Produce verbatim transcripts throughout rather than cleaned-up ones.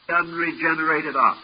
unregenerated ox.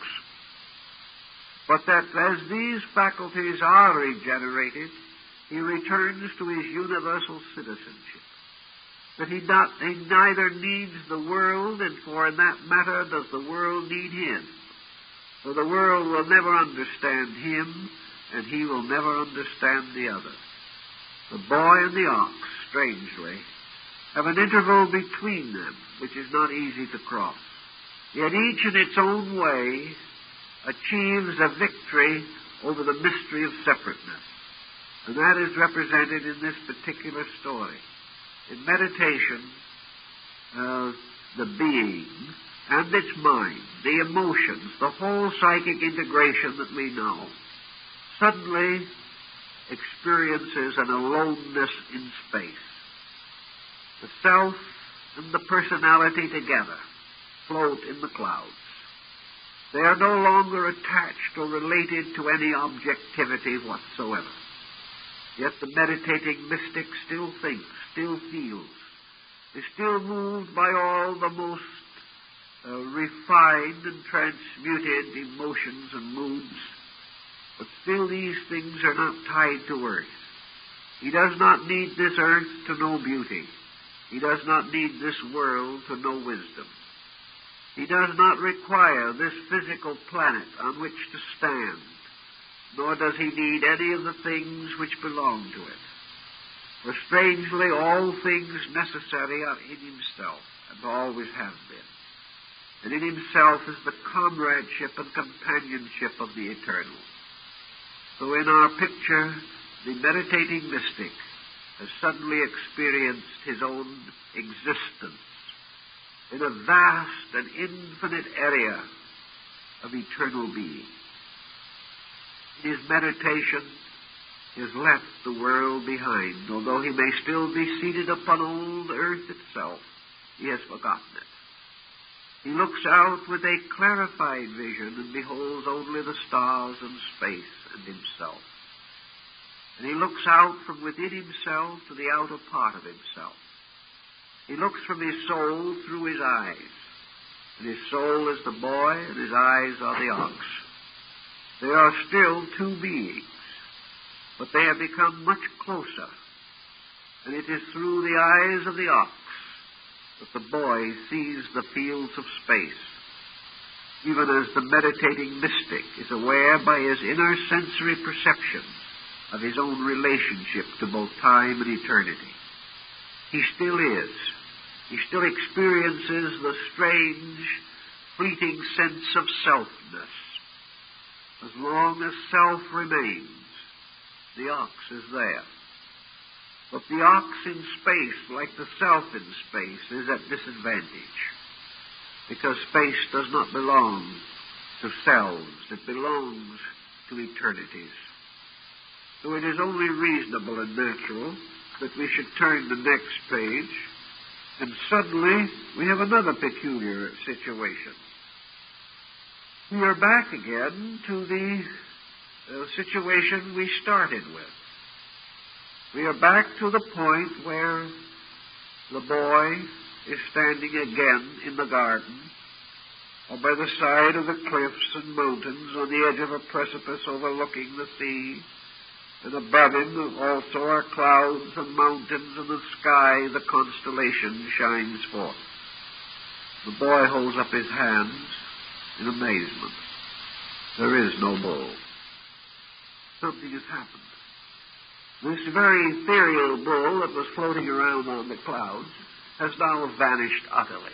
But that as these faculties are regenerated, he returns to his universal citizenship. That he, not, he neither needs the world, and for in that matter does the world need him. For the world will never understand him, and he will never understand the other. The boy and the ox, strangely, have an interval between them, which is not easy to cross. Yet each in its own way achieves a victory over the mystery of separateness. And that is represented in this particular story. In meditation, uh, the being and its mind, the emotions, the whole psychic integration that we know, suddenly experiences an aloneness in space. The self and the personality together float in the clouds. They are no longer attached or related to any objectivity whatsoever. Yet the meditating mystic still thinks, still feels, is still moved by all the most uh, refined and transmuted emotions and moods. But still these things are not tied to earth. He does not need this earth to know beauty. He does not need this world to know wisdom. He does not require this physical planet on which to stand, nor does he need any of the things which belong to it. For strangely, all things necessary are in himself, and always have been. And in himself is the comradeship and companionship of the eternal. So in our picture, the meditating mystic has suddenly experienced his own existence in a vast and infinite area of eternal being. In his meditation, he has left the world behind. Although he may still be seated upon old earth itself, he has forgotten it. He looks out with a clarified vision and beholds only the stars and space and himself. And he looks out from within himself to the outer part of himself. He looks from his soul through his eyes. And his soul is the boy, and his eyes are the ox. They are still two beings, but they have become much closer. And it is through the eyes of the ox that the boy sees the fields of space, even as the meditating mystic is aware by his inner sensory perception of his own relationship to both time and eternity. He still is. He still experiences the strange, fleeting sense of selfness. As long as self remains, the ox is there. But the ox in space, like the self in space, is at disadvantage, because space does not belong to selves. It belongs to eternities. So it is only reasonable and natural that we should turn the next page, and suddenly we have another peculiar situation. We are back again to the uh, situation we started with. We are back to the point where the boy is standing again in the garden, or by the side of the cliffs and mountains on the edge of a precipice overlooking the sea. And above him also are clouds and mountains, and the sky, the constellation, shines forth. The boy holds up his hands in amazement. There is no bull. Something has happened. This very ethereal bull that was floating around on the clouds has now vanished utterly.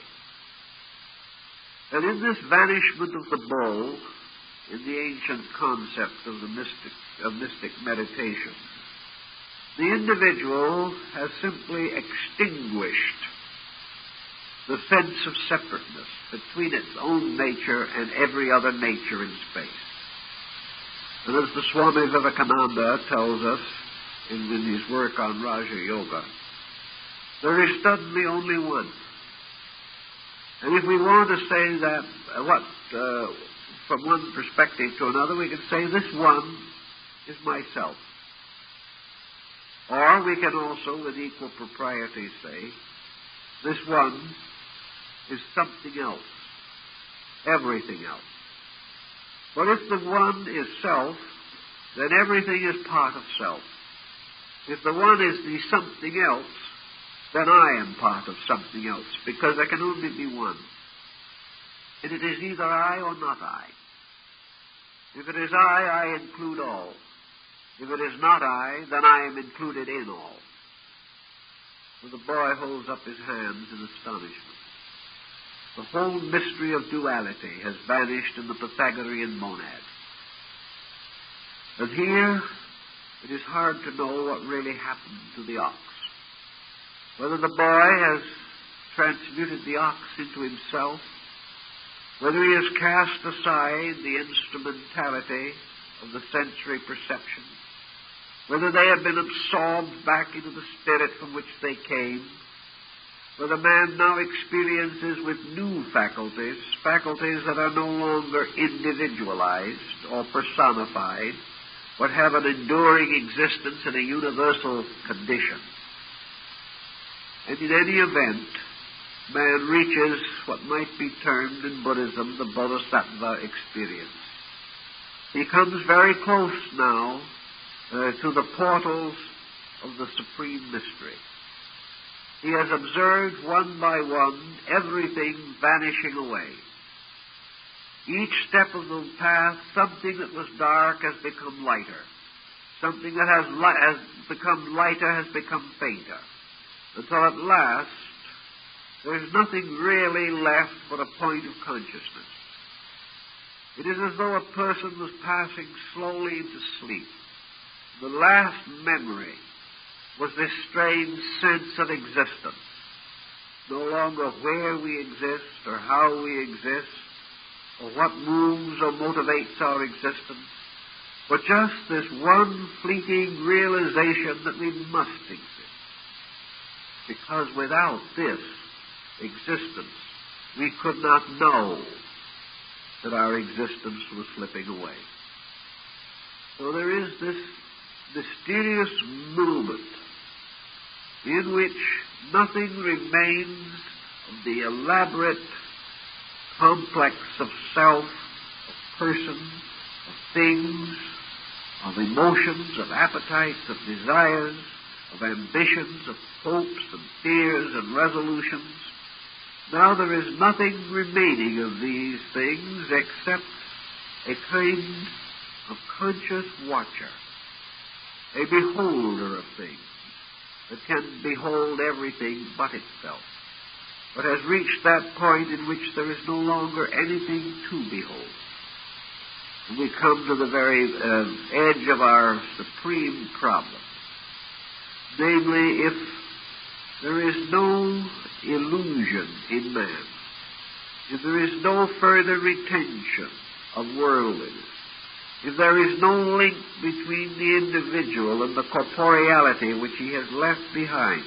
And in this vanishment of the bull, in the ancient concept of the mystic, of mystic meditation, the individual has simply extinguished the sense of separateness between its own nature and every other nature in space. And as the Swami Vivekananda tells us in, in his work on Raja Yoga, there is suddenly only one. And if we want to say that, uh, what, uh, from one perspective to another, we can say this one is myself. Or we can also, with equal propriety, say this one is something else. everything else. But if the one is self, then everything is part of self. If the one is the something else, then I am part of something else, because there can only be one. And it is either I or not I. If it is I, I include all. If it is not I, then I am included in all. So the boy holds up his hands in astonishment. The whole mystery of duality has vanished in the Pythagorean monad. And here, it is hard to know what really happened to the ox. Whether the boy has transmuted the ox into himself, whether he has cast aside the instrumentality of the sensory perception, whether they have been absorbed back into the spirit from which they came, whether man now experiences with new faculties, faculties that are no longer individualized or personified, but have an enduring existence in a universal condition. And in any event, man reaches what might be termed in Buddhism the Bodhisattva experience. He comes very close now uh, to the portals of the Supreme Mystery. He has observed one by one everything vanishing away. Each step of the path, something that was dark has become lighter. Something that has, li- has become lighter has become fainter. Until at last, there's nothing really left but a point of consciousness. It is as though a person was passing slowly into sleep. The last memory was this strange sense of existence. No longer where we exist or how we exist or what moves or motivates our existence, but just this one fleeting realization that we must exist. Because without this existence, we could not know that our existence was slipping away. So there is this mysterious moment in which nothing remains of the elaborate complex of self, of person, of things, of emotions, of appetites, of desires, of ambitions, of hopes and fears and resolutions. Now there is nothing remaining of these things except a kind of conscious watcher, a beholder of things that can behold everything but itself, but has reached that point in which there is no longer anything to behold. And we come to the very uh, edge of our supreme problem. Namely, if there is no illusion in man, if there is no further retention of worldliness, if there is no link between the individual and the corporeality which he has left behind,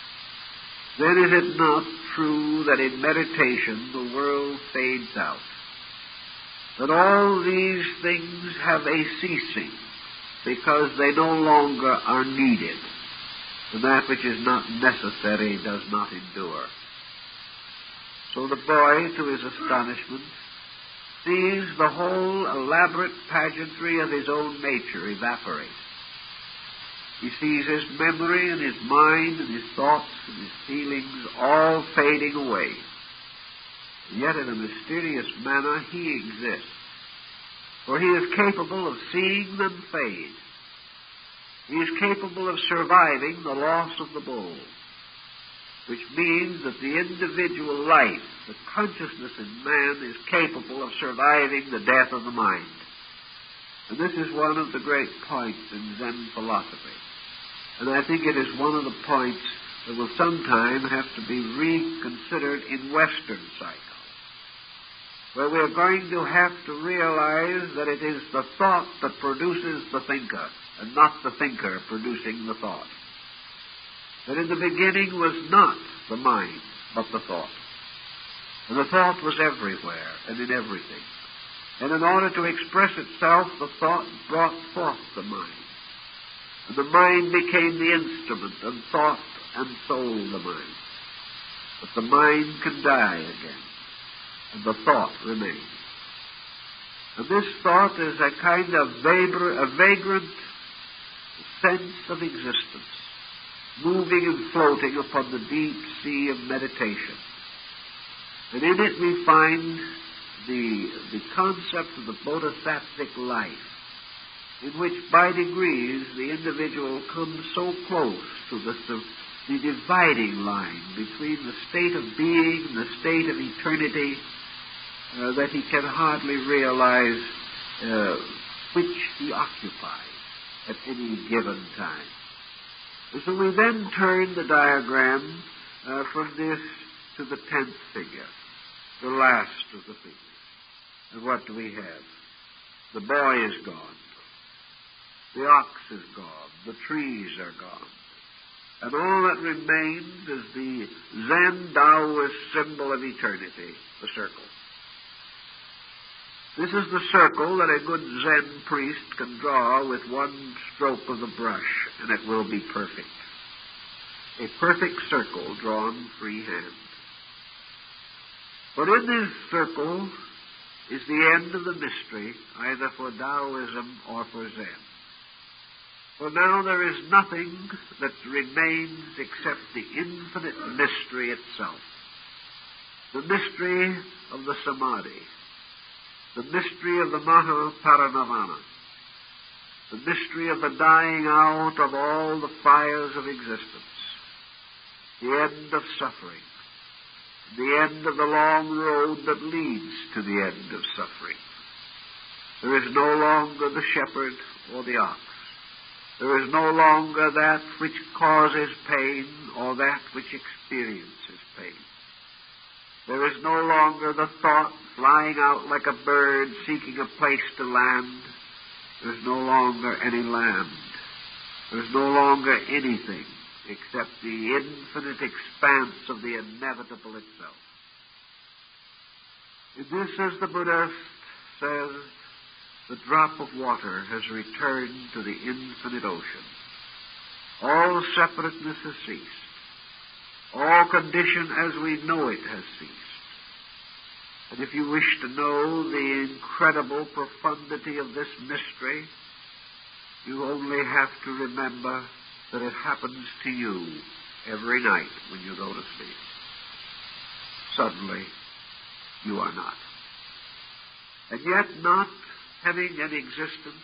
then is it not true that in meditation the world fades out? That all these things have a ceasing because they no longer are needed. And that which is not necessary does not endure. So the boy, to his astonishment, sees the whole elaborate pageantry of his own nature evaporate. He sees his memory and his mind and his thoughts and his feelings all fading away. And yet in a mysterious manner he exists, for he is capable of seeing them fade. He is capable of surviving the loss of the bull, which means that the individual life, the consciousness in man, is capable of surviving the death of the mind. And this is one of the great points in Zen philosophy. And I think it is one of the points that will sometime have to be reconsidered in Western psychology, where we're going to have to realize that it is the thought that produces the thinker, and not the thinker producing the thought. That in the beginning was not the mind, but the thought. And the thought was everywhere and in everything. And in order to express itself, the thought brought forth the mind. And the mind became the instrument, and thought and soul the mind. But the mind can die again. and the thought remains. And this thought is a kind of vabr- a vagrant sense of existence, moving and floating upon the deep sea of meditation. And in it we find the, the concept of the bodhisattvic life, in which by degrees the individual comes so close to the, the, the dividing line between the state of being and the state of eternity uh, that he can hardly realize uh, which he occupies at any given time. And so we then turn the diagram uh, from this to the tenth figure, the last of the figures. And what do we have? The boy is gone. The ox is gone. The trees are gone. And all that remains is the Zen Taoist symbol of eternity, the circle. This is the circle that a good Zen priest can draw with one stroke of the brush, and it will be perfect. A perfect circle drawn freehand. But in this circle is the end of the mystery, either for Taoism or for Zen. For now there is nothing that remains except the infinite mystery itself. The mystery of the Samadhi. The mystery of the Mahaparinirvana. The mystery of the dying out of all the fires of existence. The end of suffering. The end of the long road that leads to the end of suffering. There is no longer the shepherd or the ox. There is no longer that which causes pain or that which experiences pain. There is no longer the thought flying out like a bird seeking a place to land. There is no longer any land. There is no longer anything except the infinite expanse of the inevitable itself. In this, as the Buddha says, the drop of water has returned to the infinite ocean. All separateness has ceased. All condition as we know it has ceased. And if you wish to know the incredible profundity of this mystery, you only have to remember that it happens to you every night when you go to sleep. Suddenly, you are not. And yet not having an existence,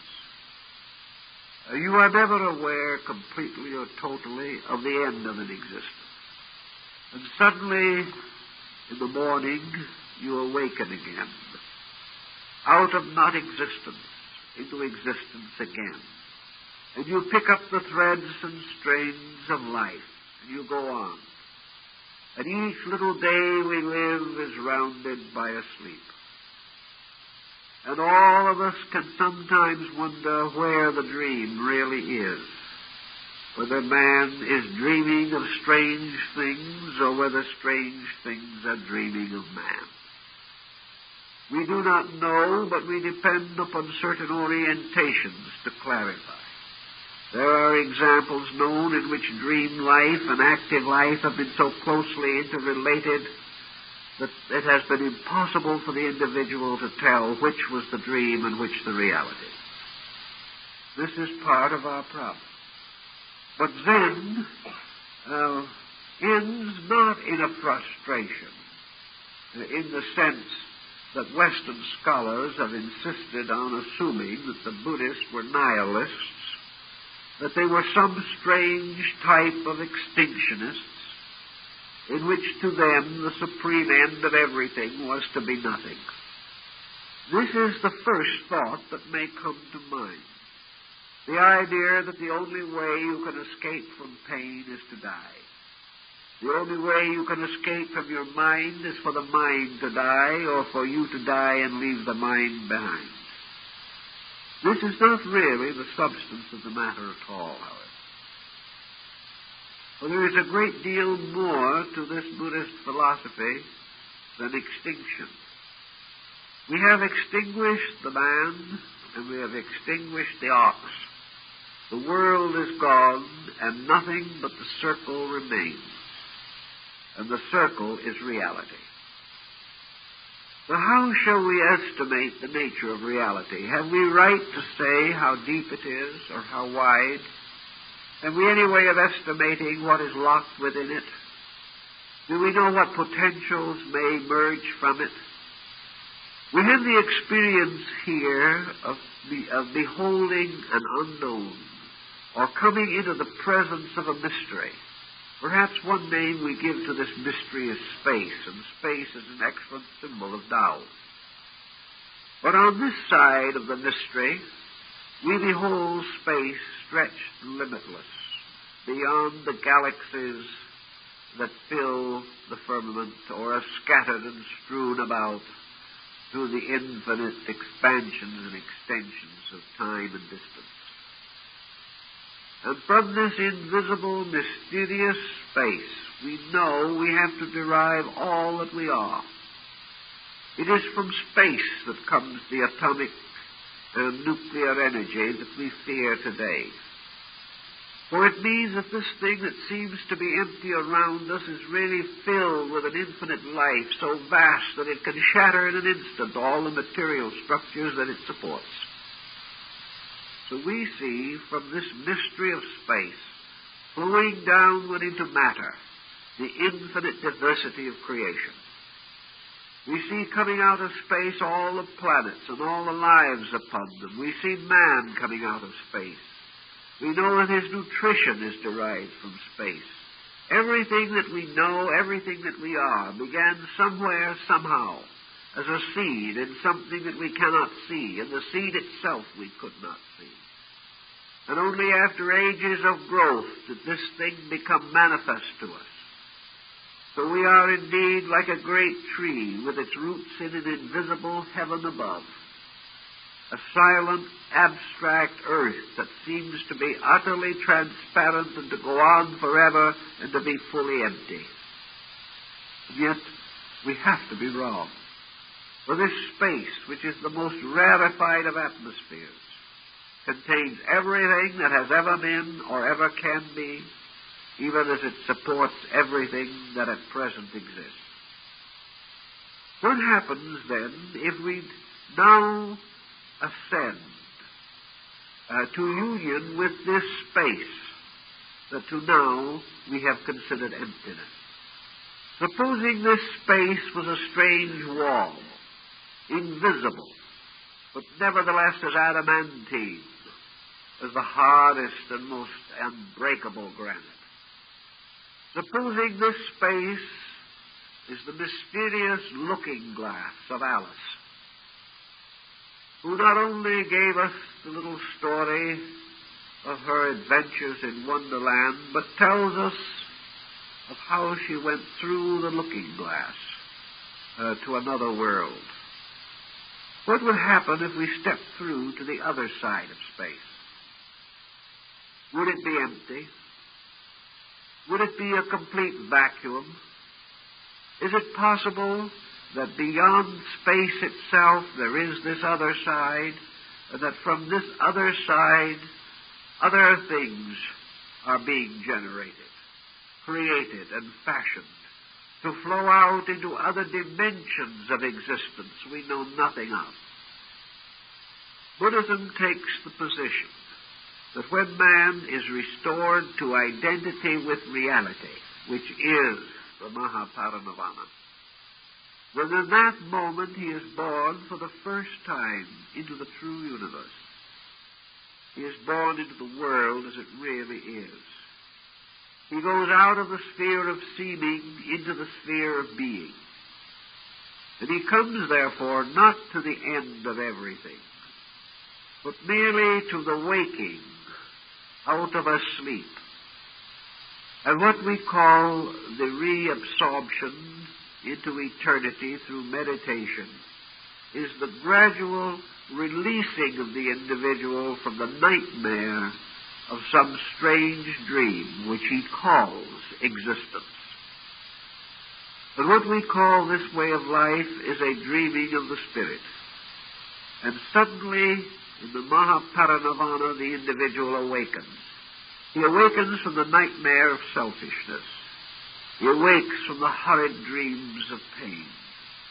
uh, you are never aware completely or totally of the end of an existence. And suddenly, in the morning, you awaken again, out of not existence into existence again. And you pick up the threads and strains of life, and you go on. And each little day we live is rounded by a sleep. And all of us can sometimes wonder where the dream really is. Whether man is dreaming of strange things or whether strange things are dreaming of man. We do not know, but we depend upon certain orientations to clarify. There are examples known in which dream life and active life have been so closely interrelated that it has been impossible for the individual to tell which was the dream and which the reality. This is part of our problem. But Zen uh, ends not in a frustration, in the sense that Western scholars have insisted on assuming that the Buddhists were nihilists, that they were some strange type of extinctionists, in which to them the supreme end of everything was to be nothing. This is the first thought that may come to mind. The idea that the only way you can escape from pain is to die. The only way you can escape from your mind is for the mind to die, or for you to die and leave the mind behind. This is not really the substance of the matter at all, however. For there is a great deal more to this Buddhist philosophy than extinction. We have extinguished the man, and we have extinguished the ox. The world is gone, and nothing but the circle remains. And the circle is reality. But how shall we estimate the nature of reality? Have we right to say how deep it is or how wide? Have we any way of estimating what is locked within it? Do we know what potentials may emerge from it? We have the experience here of, the, of beholding an unknown, or coming into the presence of a mystery. Perhaps one name we give to this mystery is space, and space is an excellent symbol of Tao. But on this side of the mystery, we behold space stretched limitless, beyond the galaxies that fill the firmament, or are scattered and strewn about through the infinite expansions and extensions of time and distance. And from this invisible, mysterious space, we know we have to derive all that we are. It is from space that comes the atomic and nuclear energy that we fear today. For it means that this thing that seems to be empty around us is really filled with an infinite life so vast that it can shatter in an instant all the material structures that it supports. So we see from this mystery of space, flowing downward into matter, the infinite diversity of creation. We see coming out of space all the planets and all the lives upon them. We see man coming out of space. We know that his nutrition is derived from space. Everything that we know, everything that we are, began somewhere, somehow, as a seed in something that we cannot see, and the seed itself we could not see. And only after ages of growth did this thing become manifest to us. So we are indeed like a great tree with its roots in an invisible heaven above, a silent, abstract earth that seems to be utterly transparent and to go on forever and to be fully empty. And yet, we have to be wrong. For this space, which is the most rarefied of atmospheres, contains everything that has ever been or ever can be, even as it supports everything that at present exists. What happens then if we now ascend uh, to union with this space that to now we have considered emptiness? Supposing this space was a strange wall, invisible, but nevertheless as adamantine, as the hardest and most unbreakable granite. Supposing this space is the mysterious looking glass of Alice, who not only gave us the little story of her adventures in Wonderland, but tells us of how she went through the looking glass uh, to another world. What would happen if we stepped through to the other side of space? Would it be empty? Would it be a complete vacuum? Is it possible that beyond space itself there is this other side, and that from this other side other things are being generated, created, and fashioned to flow out into other dimensions of existence we know nothing of? Buddhism takes the position that when man is restored to identity with reality, which is the Mahaparinirvana, then in that moment he is born for the first time into the true universe. He is born into the world as it really is. He goes out of the sphere of seeming into the sphere of being. And he comes, therefore, not to the end of everything, but merely to the waking out of a sleep. And what we call the reabsorption into eternity through meditation is the gradual releasing of the individual from the nightmare of some strange dream which he calls existence. And what we call this way of life is a dreaming of the spirit. And suddenly, in the Mahaparinirvana, the individual awakens. He awakens from the nightmare of selfishness. He awakes from the horrid dreams of pain.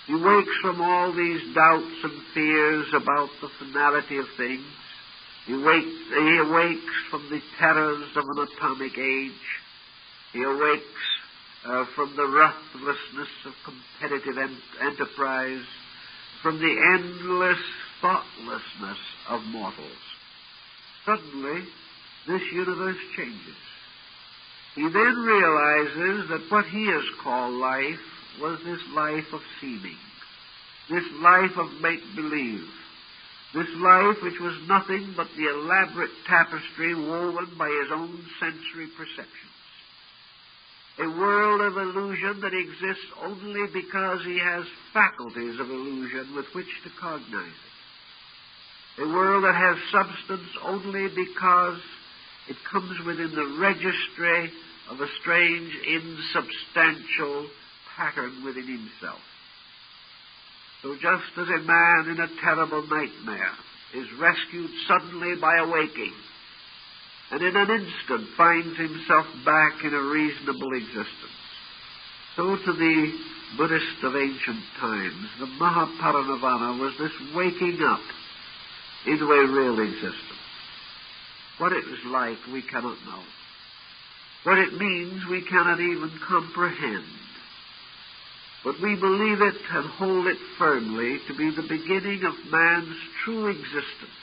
He wakes from all these doubts and fears about the finality of things. He, wakes, he awakes from the terrors of an atomic age. He awakes uh, from the ruthlessness of competitive en- enterprise, from the endless thoughtlessness of mortals. Suddenly, this universe changes. He then realizes that what he has called life was this life of seeming, this life of make-believe, this life which was nothing but the elaborate tapestry woven by his own sensory perceptions. A world of illusion that exists only because he has faculties of illusion with which to cognize it. A world that has substance only because it comes within the registry of a strange, insubstantial pattern within himself. So just as a man in a terrible nightmare is rescued suddenly by awaking, and in an instant finds himself back in a reasonable existence, so to the Buddhist of ancient times, the Mahaparinirvana was this waking up into a real existence. What it was like, we cannot know. What it means, we cannot even comprehend. But we believe it and hold it firmly to be the beginning of man's true existence.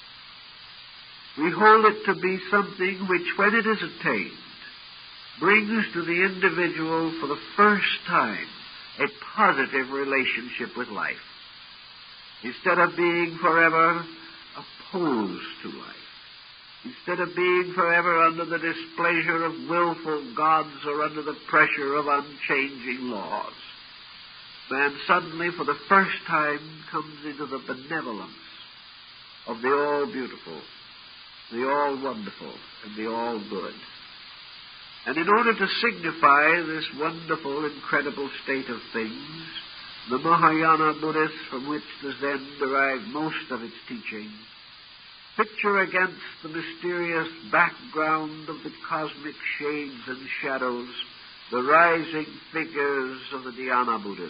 We hold it to be something which, when it is attained, brings to the individual for the first time a positive relationship with life, instead of being forever opposed to life, instead of being forever under the displeasure of willful gods or under the pressure of unchanging laws. Man suddenly, for the first time, comes into the benevolence of the all-beautiful, the all-wonderful, and the all-good. And in order to signify this wonderful, incredible state of things, the Mahayana Buddhists, from which the Zen derived most of its teaching, picture against the mysterious background of the cosmic shades and shadows the rising figures of the Dhyana Buddhas.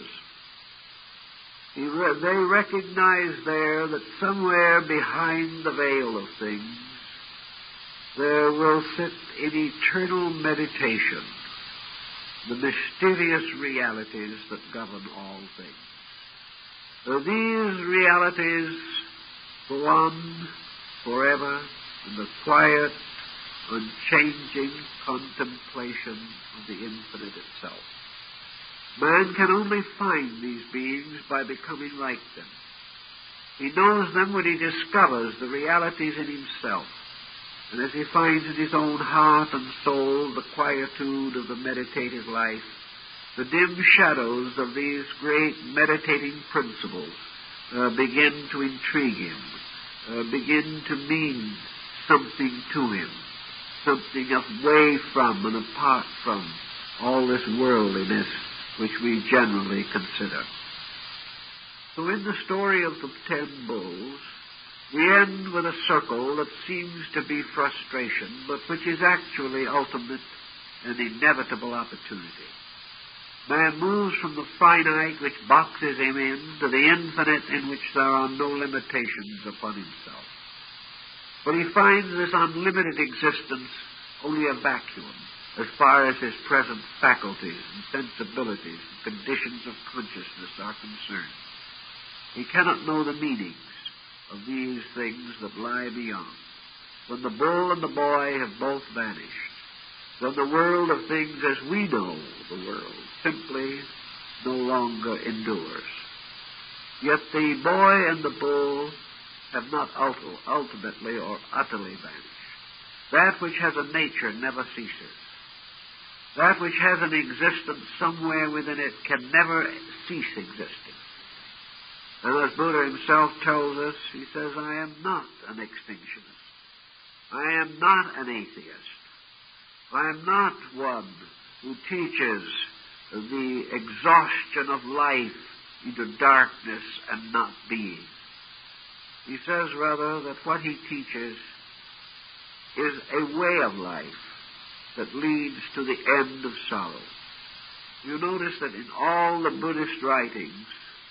He re- they recognize there that somewhere behind the veil of things there will sit in eternal meditation the mysterious realities that govern all things. So these realities go on forever in the quiet, unchanging contemplation of the infinite itself. Man can only find these beings by becoming like them. He knows them when he discovers the realities in himself, and as he finds in his own heart and soul the quietude of the meditative life, the dim shadows of these great meditating principles uh, begin to intrigue him, uh, begin to mean something to him, something away from and apart from all this worldliness which we generally consider. So in the story of the ten bulls, we end with a circle that seems to be frustration, but which is actually ultimate and inevitable opportunity. Man moves from the finite, which boxes him in, to the infinite, in which there are no limitations upon himself. But he finds this unlimited existence only a vacuum, as far as his present faculties and sensibilities and conditions of consciousness are concerned. He cannot know the meanings of these things that lie beyond. When the bull and the boy have both vanished, then the world of things as we know the world simply no longer endures. Yet the boy and the bull have not ultimately or utterly vanished. That which has a nature never ceases. That which has an existence somewhere within it can never cease existing. And as Buddha himself tells us, he says, I am not an extinctionist. I am not an atheist. I am not one who teaches the exhaustion of life into darkness and not being. He says, rather, that what he teaches is a way of life that leads to the end of sorrow. You notice that in all the Buddhist writings,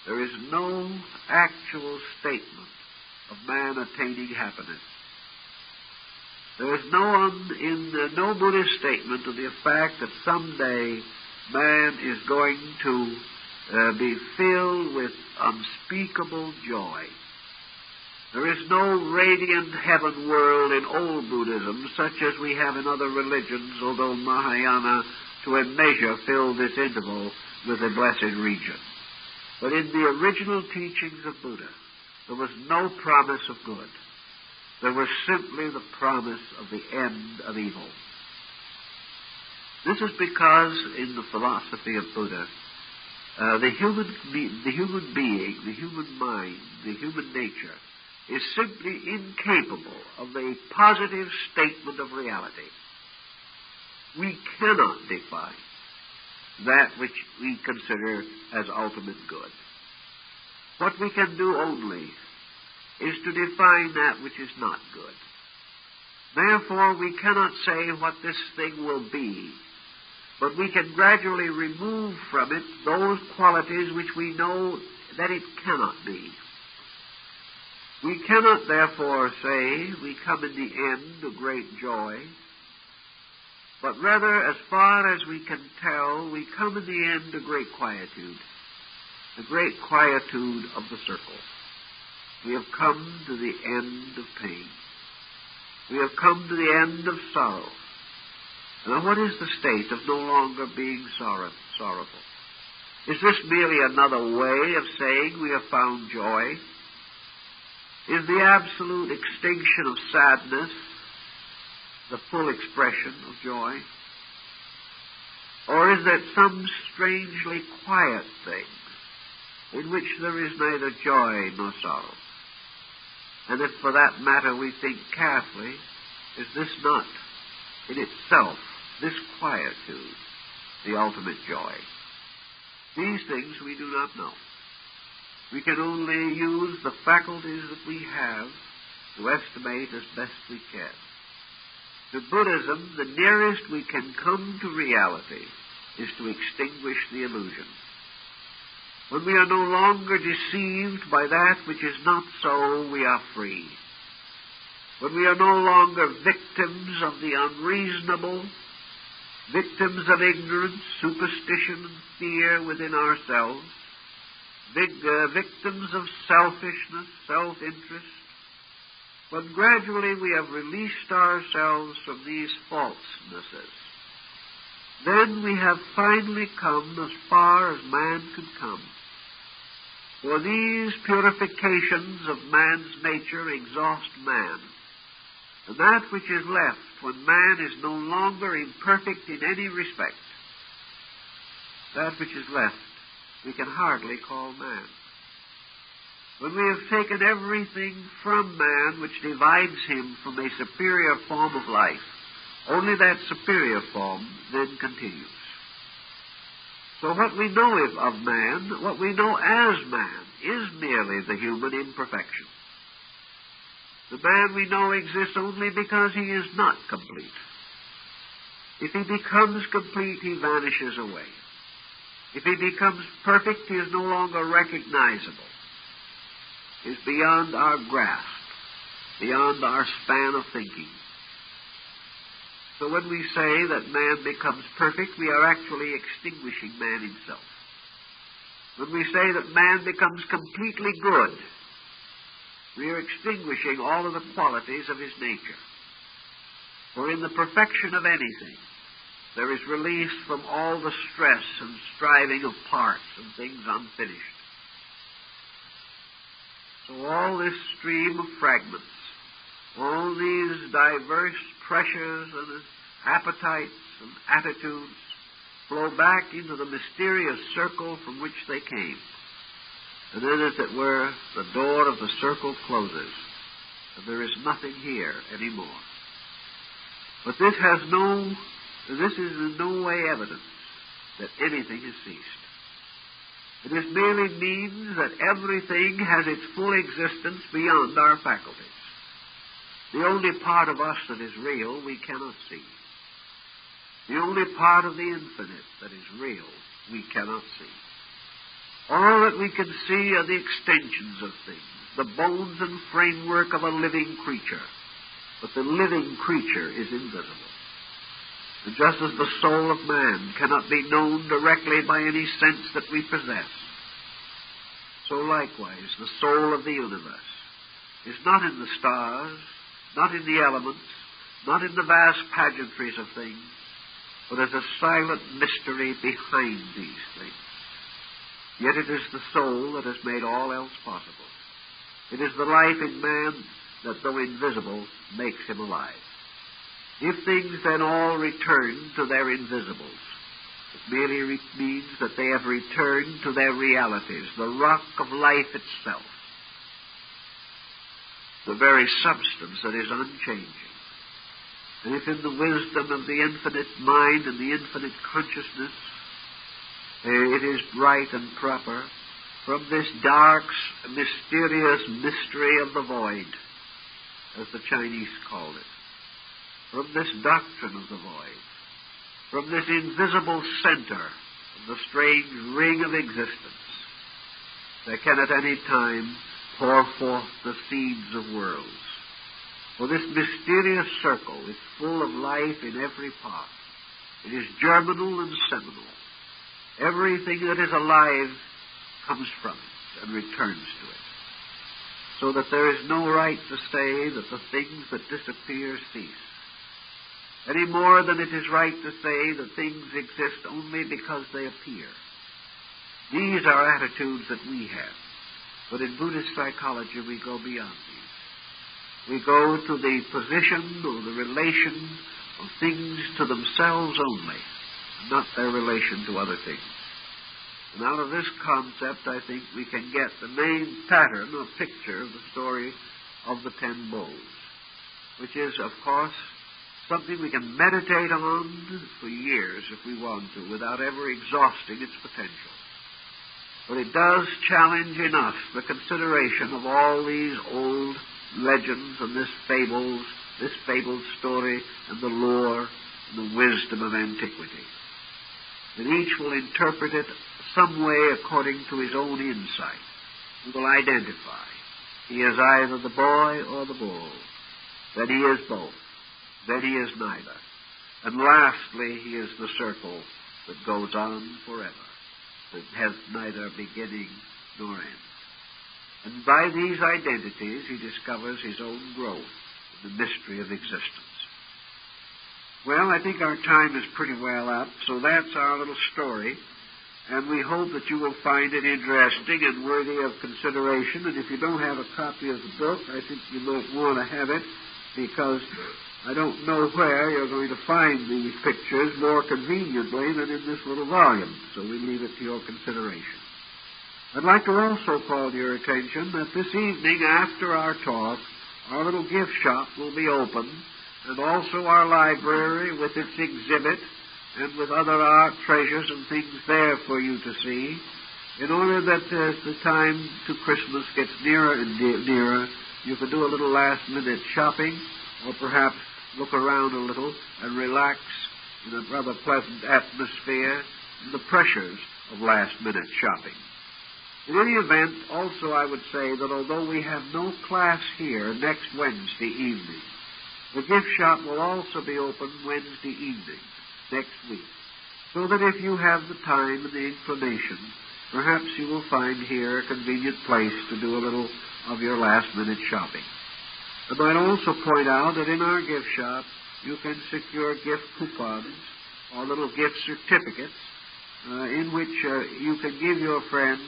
There is no actual statement of man attaining happiness. There is no one in uh, no Buddhist statement of the fact that someday man is going to uh, be filled with unspeakable joy. There is no radiant heaven world in old Buddhism such as we have in other religions, although Mahayana to a measure filled this interval with a blessed region. But in the original teachings of Buddha, there was no promise of good. There was simply the promise of the end of evil. This is because in the philosophy of Buddha, uh, the human be- the human being, the human mind, the human nature is simply incapable of a positive statement of reality. We cannot define that which we consider as ultimate good. What we can do only is to define that which is not good. Therefore, we cannot say what this thing will be, but we can gradually remove from it those qualities which we know that it cannot be. We cannot, therefore, say we come in the end to great joy, but rather, as far as we can tell, we come in the end to great quietude, the great quietude of the circle. We have come to the end of pain. We have come to the end of sorrow. Now, what is the state of no longer being sorrow, sorrowful? Is this merely another way of saying we have found joy? Is the absolute extinction of sadness the full expression of joy? Or is that some strangely quiet thing in which there is neither joy nor sorrow? And if for that matter we think carefully, is this not in itself, this quietude, the ultimate joy? These things we do not know. We can only use the faculties that we have to estimate as best we can. To Buddhism, the nearest we can come to reality is to extinguish the illusion. When we are no longer deceived by that which is not so, we are free. When we are no longer victims of the unreasonable, victims of ignorance, superstition, and fear within ourselves, big, uh, victims of selfishness, self-interest, when gradually we have released ourselves from these falsenesses, then we have finally come as far as man can come. For these purifications of man's nature exhaust man. And that which is left when man is no longer imperfect in any respect, that which is left we can hardly call man. When we have taken everything from man which divides him from a superior form of life, only that superior form then continues. So what we know of man, what we know as man, is merely the human imperfection. The man we know exists only because he is not complete. If he becomes complete, he vanishes away. If he becomes perfect, he is no longer recognizable. He is beyond our grasp, beyond our span of thinking. So when we say that man becomes perfect, we are actually extinguishing man himself. When we say that man becomes completely good, we are extinguishing all of the qualities of his nature. For in the perfection of anything, there is release from all the stress and striving of parts and things unfinished. So all this stream of fragments, all these diverse pressures and appetites and attitudes flow back into the mysterious circle from which they came. And then, as it were, the door of the circle closes, and there is nothing here anymore. But this has no, this is in no way evidence that anything has ceased. It is merely means that everything has its full existence beyond our faculties. The only part of us that is real we cannot see. The only part of the infinite that is real we cannot see. All that we can see are the extensions of things, the bones and framework of a living creature. But the living creature is invisible. And just as the soul of man cannot be known directly by any sense that we possess, so likewise the soul of the universe is not in the stars, not in the elements, not in the vast pageantries of things, but as a silent mystery behind these things. Yet it is the soul that has made all else possible. It is the life in man that, though invisible, makes him alive. If things then all return to their invisibles, it merely re- means that they have returned to their realities, the rock of life itself, the very substance that is unchanging. And if in the wisdom of the infinite mind and the infinite consciousness it is right and proper, from this dark, mysterious mystery of the void, as the Chinese call it, from this doctrine of the void, from this invisible center of the strange ring of existence, there can at any time pour forth the seeds of worlds. For this mysterious circle is full of life in every part. It is germinal and seminal. Everything that is alive comes from it and returns to it. So that there is no right to say that the things that disappear cease, any more than it is right to say that things exist only because they appear. These are attitudes that we have. But in Buddhist psychology, we go beyond these. We go to the position or the relation of things to themselves only, not their relation to other things. And out of this concept, I think we can get the main pattern or picture of the story of the ten bowls, which is, of course, something we can meditate on for years if we want to, without ever exhausting its potential. But it does challenge in us the consideration of all these old legends and this fables, this fabled story and the lore and the wisdom of antiquity. And each will interpret it some way according to his own insight. He will identify. He is either the boy or the bull. Then he is both. Then he is neither. And lastly, he is the circle that goes on forever, that has neither beginning nor end. And by these identities, he discovers his own growth in the mystery of existence. Well, I think our time is pretty well up, so that's our little story. And we hope that you will find it interesting and worthy of consideration. And if you don't have a copy of the book, I think you might want to have it, because I don't know where you're going to find these pictures more conveniently than in this little volume. So we leave it to your consideration. I'd like to also call to your attention that this evening, after our talk, our little gift shop will be open, and also our library with its exhibit and with other art treasures and things there for you to see, in order that as the time to Christmas gets nearer and de- nearer, you can do a little last-minute shopping, or perhaps look around a little and relax in a rather pleasant atmosphere in the pressures of last-minute shopping. In any event, also I would say that although we have no class here next Wednesday evening, the gift shop will also be open Wednesday evening next week, so that if you have the time and the inclination, perhaps you will find here a convenient place to do a little of your last-minute shopping. I might also point out that in our gift shop you can secure gift coupons or little gift certificates uh, in which uh, you can give your friend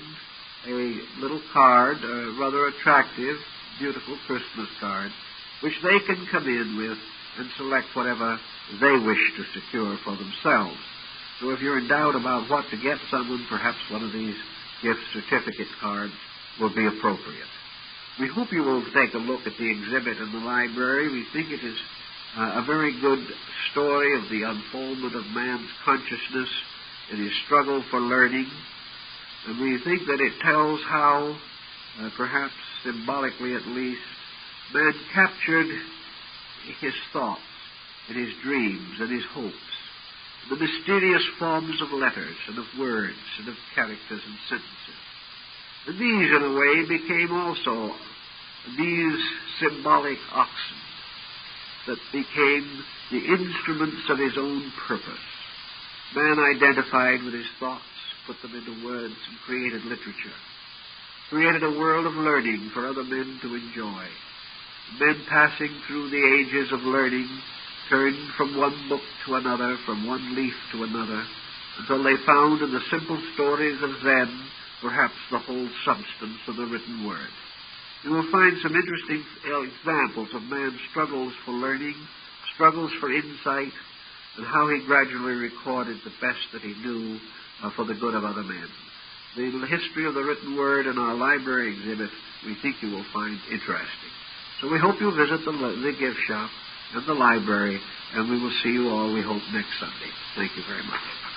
a little card, a rather attractive, beautiful Christmas card, which they can come in with and select whatever they wish to secure for themselves. So if you're in doubt about what to get someone, perhaps one of these gift certificate cards will be appropriate. We hope you will take a look at the exhibit in the library. We think it is uh, a very good story of the unfoldment of man's consciousness in his struggle for learning. And we think that it tells how, uh, perhaps symbolically at least, man captured his thoughts and his dreams and his hopes. the mysterious forms of letters and of words and of characters and sentences. And these, in a way, became also these symbolic oxen that became the instruments of his own purpose. Man identified with his thoughts, put them into words, and created literature. Created a world of learning for other men to enjoy. Men passing through the ages of learning turned from one book to another, from one leaf to another, until they found in the simple stories of Zen perhaps the whole substance of the written word. You will find some interesting examples of man's struggles for learning, struggles for insight, and how he gradually recorded the best that he knew uh, for the good of other men. The history of the written word in our library exhibit we think you will find interesting. So we hope you'll visit the, the gift shop and the library, and we will see you all, we hope, next Sunday. Thank you very much.